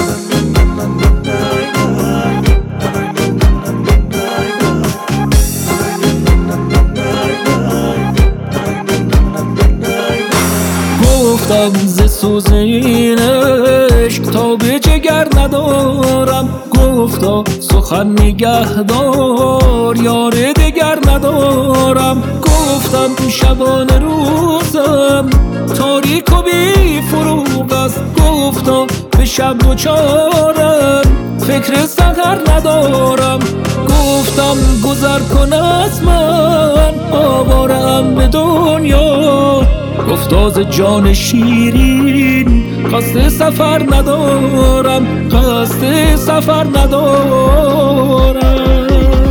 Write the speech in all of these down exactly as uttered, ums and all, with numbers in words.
گفتم ز سوز این عشق تا به جگر ندارم، گفتا سخن نگهدار یار دگر ندارم. گفتم شبانه روزم تاریک و بی فروغ است، گفتا به شب دوچارم فکر سحر ندارم. گفتم گذر کن از من آوارم به دنیا، گفتا ز جان شیرین قصد سفر ندارم، قصد سفر ندارم.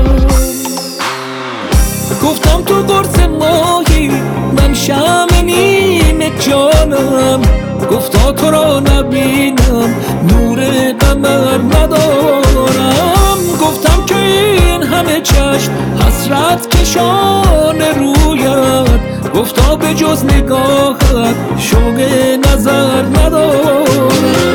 گفتم تو قرص ماهی من شمع نیم جانم، گفتا تو را نبینم نور قمر ندارم. گفتم که این همه چشم حسرت کشان رویت، گفتا به جز نگاهت شوق نظر ندارم.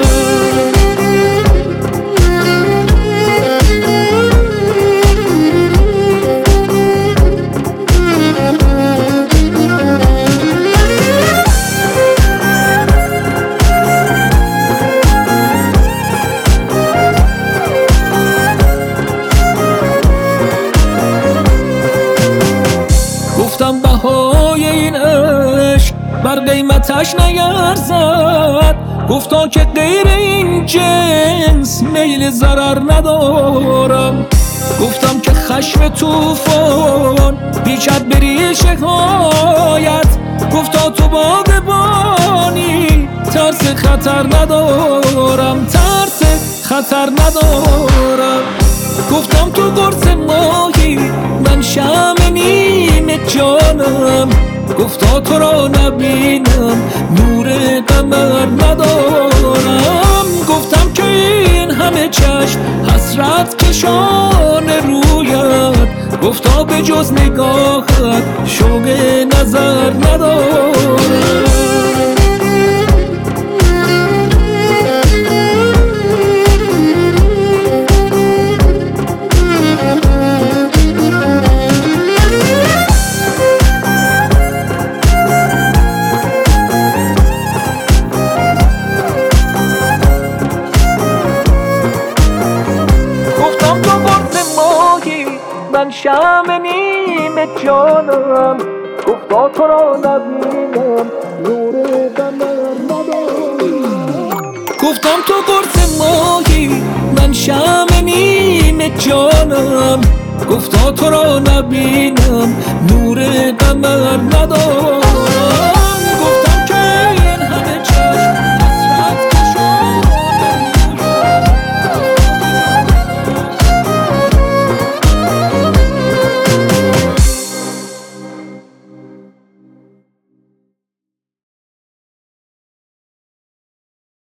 گفتم بهای این عشق بر قیمتش نیرزد، گفتا که غیر این جنس میل ضرر ندارم. گفتم که خشم طوفان پیچد بری شکایت، گفتا تو باغبانی ترس خطر ندارم، ترس خطر ندارم. گفتم تو قرص ماهی من شمع نیم جانم، گفتا تو را نبینم نور قمر ندارم. گفتم که این همه چشم حسرت کشان رویت، گفتا به جز نگاهت شوق نظر ندارم. من شمع نیم جانم، گفتا تو را نبینم نور قمر ندارم. گفتم تو قرص ماهی من شمع نیم جانم، گفتا تو را نبینم نور قمر ندارم.